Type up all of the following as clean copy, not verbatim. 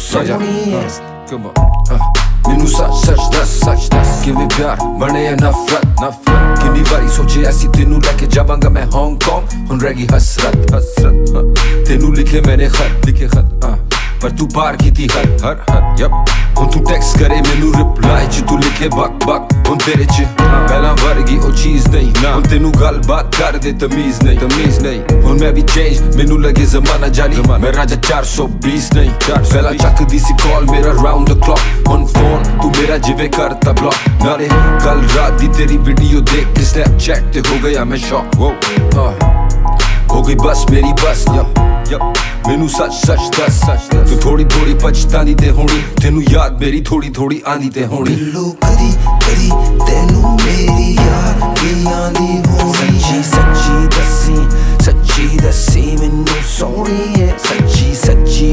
ਸੋਹਣੀਏ ਮੈਨੂੰ ਸੱਚ ਦੱਸ ਕਿਵੇਂ ਪਿਆਰ ਬਣੇ ਆ ਨਫ਼ਰਤ ਕਿੰਨੀ ਵਾਰੀ ਸੋਚਿਆ ਸੀ ਤੈਨੂੰ ਲੈ ਕੇ ਜਾਵਾਂਗਾ ਮੈਂ ਹਾਂਗਕਾਂਗ ਹੁਣ ਰਹਿ ਗਈ ਹਸਰਤ ਤੈਨੂੰ ਲਿਖੇ ਮੈਨੇ ਖਤ ਪਰ ਤੂੰ ਪਾਰ ਕੀਤੀ ਹਰ ਹੁਣ ਤੂੰ ਟੈਕਸਟ ਕਰੇ ਮੈਨੂੰ ਰਿਪਲਾਈ ਚ ਤੂੰ ਲਿਖੇ ਬਕ ਹੁਣ ਤੇਰੇ ਚ ਪਹਿਲਾਂ ਵਰਗੀ ਉਹ ਚੀਜ਼ ਨਹੀਂ ਹੁਣ ਤੈਨੂੰ ਗੱਲਬਾਤ ਕਰਦੇ ਤਮੀਜ਼ ਨਹੀਂ ਹੁਣ ਮੈਂ ਵੀ ਚੇਂਜ ਮੈਨੂੰ ਲੱਗੇ ਜ਼ਮਾਨਾ ਜਾਲੀ ਮੈਂ ਰਾਜਾ 420 ਨਹੀਂ ਪਹਿਲਾਂ ਚੱਕਦੀ ਸੀ ਕਾਲ ਮੇਰਾ ਰਾਉਂਡ ਦ ਕਲੌਕ ਹੁਣ ਫੋਨ ਤੂੰ ਮੇਰਾ ਜਿਵੇਂ ਕਰਤਾ ਬਲੌਕ ਨਾਲੇ ਕੱਲ ਰਾਤ ਦੀ ਤੇਰੀ ਵੀਡੀਓ ਦੇਖ ਕੇ ਸਨੈਪਚੈਟ ਤੇ ਹੋ ਗਿਆ ਮੈਂ ਸ਼ੌਕ ਹੋ ਗਈ ਬਸ ਮੇਰੀ ਬਸ ਮੈਨੂੰ ਸੱਚ ਦੱਸ ਤੂੰ ਥੋੜੀ ਪਛਤਾਨੀ ਤੇ ਹੋਣੀ ਤੈਨੂੰ ਯਾਦ ਮੇਰੀ ਥੋੜੀ ਆਂਦੀ ਤੇ ਹੋਣੀ ਬਿੱਲੂ ਕਦੀ ਤੈਨੂੰ ਮੇਰੀ ਯਾਦ ਵੀ ਆਂਦੀ ਹੋਣੀ ਸੱਚੀ ਦੱਸੀ ਮੈਨੂੰ ਸੋਹਣੀਏ ਸੱਚੀ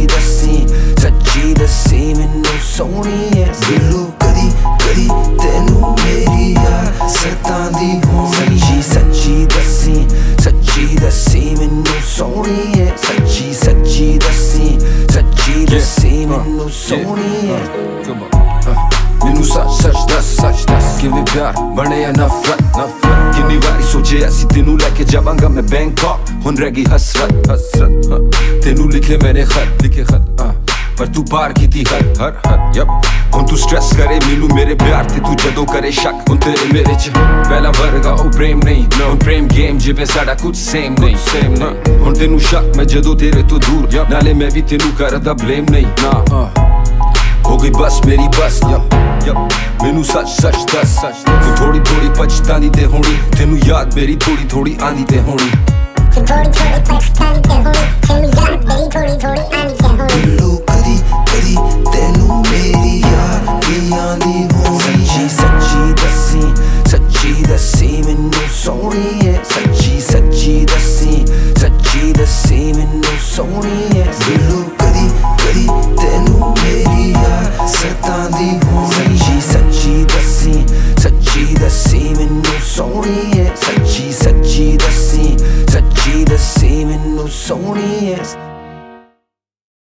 ਦੱਸੀ ਮੈਨੂੰ ਸੋਹਣੀਏ ਬਿੱਲੂ ਕਦੀ ਤੈਨੂੰ ਮੇਰੀ ਯਾਦ ਸਤਾਂਦੀ ਹੋਣੀ ਸੱਚੀ ਦੱਸੀ ਮੈਨੂੰ ਸੋਹਣੀਏ ਸੱਚੀ ਦੱਸੀ ਮੈਨੂੰ ਸੋਹਣੀਏ ਮੈਨੂੰ ਸੱਚ ਦੱਸ ਕਿਵੇਂ ਪਿਆਰ ਬਣੇ ਆ ਨਫ਼ਰਤ ਕਿੰਨੀ ਵਾਰੀ ਸੋਚਿਆ ਸੀ ਤੈਨੂੰ ਲੈ ਕੇ ਜਾਵਾਂਗਾ ਮੈਂ ਬੈਂਕਾਕ ਹੁਣ ਰਹਿ ਗਈ ਹਸਰਤ ਤੈਨੂੰ ਲਿਖੇ ਮੈਨੇ ਖਤ ਪਰ ਤੂੰ ਪਾਰ ਕੀਤੀ ਹਰ ਹੁਣ ਤੂੰ ਸਟ੍ਰੈਸ ਕਰੇ ਮੈਨੂੰ ਮੇਰੇ ਪਿਆਰ ਤੇ ਤੂੰ ਜਦੋਂ ਕਰੇ ਸ਼ੱਕ ਹੁਣ ਤੇਰੇ ਮੇਰੇ ਚ ਪਹਿਲਾਂ ਵਰਗਾ ਉਹ ਪ੍ਰੇਮ ਨਹੀਂ ਹੁਣ ਪ੍ਰੇਮ ਗੇਮ ਜਿਵੇਂ ਸਾਡਾ ਕੁਝ ਸੇਮ ਨਹੀਂ ਹੁਣ ਤੈਨੂੰ ਸ਼ੱਕ ਮੈਂ ਜਦੋਂ ਤੇਰੇ ਤੋਂ ਦੂਰ ਨਾਲੇ ਮੈਂ ਵੀ ਤੈਨੂੰ ਕਰਦਾ ਬਲੇਮ ਨਹੀਂ ਹੋ ਗਈ ਬਸ ਮੇਰੀ ਬਸ ਮੈਨੂੰ ਸੱਚ ਦੱਸ ਤੂੰ ਥੋੜੀ ਪਛਤਾਨੀ ਤੇ ਹੋਣੀ ਤੈਨੂੰ ਯਾਦ ਮੇਰੀ ਥੋੜੀ ਆਂਦੀ ਤੇ ਹੋਣੀ ਪਛਤਾਨੀ ਤੇ ਹੋਣੀ ਤੈਨੂੰ ਯਾਦ ਮੇਰੀ ਥੋੜੀ ਆਂਦੀ ਤੇ ਹੋਣੀ ਬਿੱਲੂ ਕਦੀ ਤੈਨੂੰ ਮੇਰੀ ਯਾਦ ਵੀ ਆਂਦੀ ਹੋਣੀ ਸੱਚੀ ਦੱਸੀ ਮੈਨੂੰ ਸੋਹਣੀਏ ਸੱਚੀ ਦੱਸੀ ਮੈਨੂੰ ਸੋਹਣੀਏ ਬਿੱਲੂ ਕਦੀ ਤੈਨੂੰ ਮੇਰੀ ਯਾਦ ਸਤਾਂਦੀ ਹੋਣੀ ਸੱਚੀ ਦੱਸੀ ਮੈਨੂੰ ਸੋਹਣੀਏ ਸੱਚੀ ਦੱਸੀ ਮੈਨੂੰ ਸੋਹਣੀਏ